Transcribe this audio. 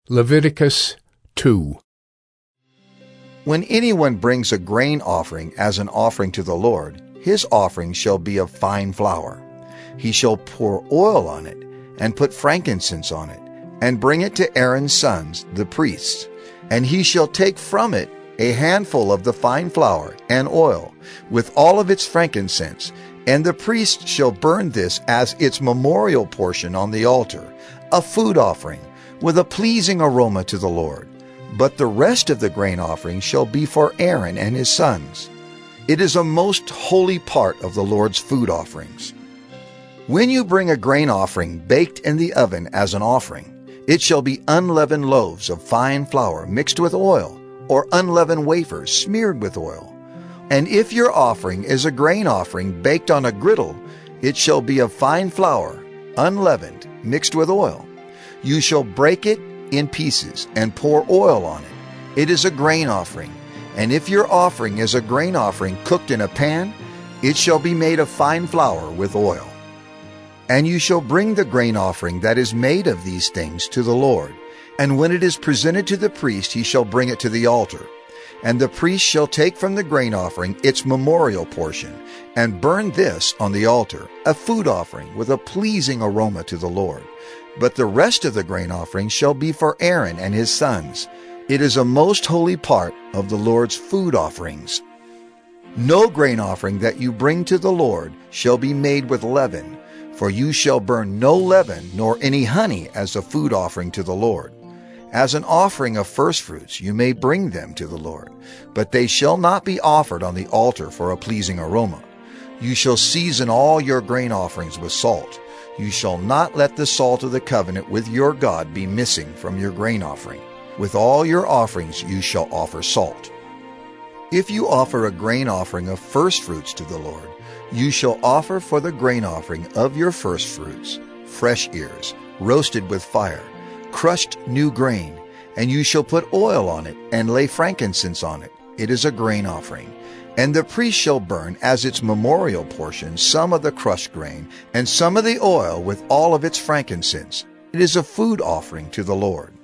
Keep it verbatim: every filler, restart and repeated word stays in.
Leviticus two. When anyone brings a grain offering as an offering to the Lord, his offering shall be of fine flour. He shall pour oil on it, and put frankincense on it, and bring it to Aaron's sons, the priests. And he shall take from it a handful of the fine flour and oil, with all of its frankincense, and the priest shall burn this as its memorial portion on the altar, a food offering, with a pleasing aroma to the Lord. But the rest of the grain offering shall be for Aaron and his sons. It is a most holy part of the Lord's food offerings. When you bring a grain offering baked in the oven as an offering, it shall be unleavened loaves of fine flour mixed with oil, or unleavened wafers smeared with oil. And if your offering is a grain offering baked on a griddle, it shall be of fine flour, unleavened, mixed with oil. You shall break it in pieces and pour oil on it. It is a grain offering. And if your offering is a grain offering cooked in a pan, it shall be made of fine flour with oil. And you shall bring the grain offering that is made of these things to the Lord. And when it is presented to the priest, he shall bring it to the altar. And the priest shall take from the grain offering its memorial portion, and burn this on the altar, a food offering with a pleasing aroma to the Lord. But the rest of the grain offering shall be for Aaron and his sons. It is a most holy part of the Lord's food offerings. No grain offering that you bring to the Lord shall be made with leaven, for you shall burn no leaven nor any honey as a food offering to the Lord. As an offering of firstfruits you may bring them to the Lord, but they shall not be offered on the altar for a pleasing aroma. You shall season all your grain offerings with salt. You shall not let the salt of the covenant with your God be missing from your grain offering. With all your offerings you shall offer salt. If you offer a grain offering of firstfruits to the Lord, you shall offer for the grain offering of your firstfruits fresh ears, roasted with fire, crushed new grain, and you shall put oil on it and lay frankincense on it. It is a grain offering. And the priest shall burn as its memorial portion some of the crushed grain and some of the oil with all of its frankincense. It is a food offering to the Lord.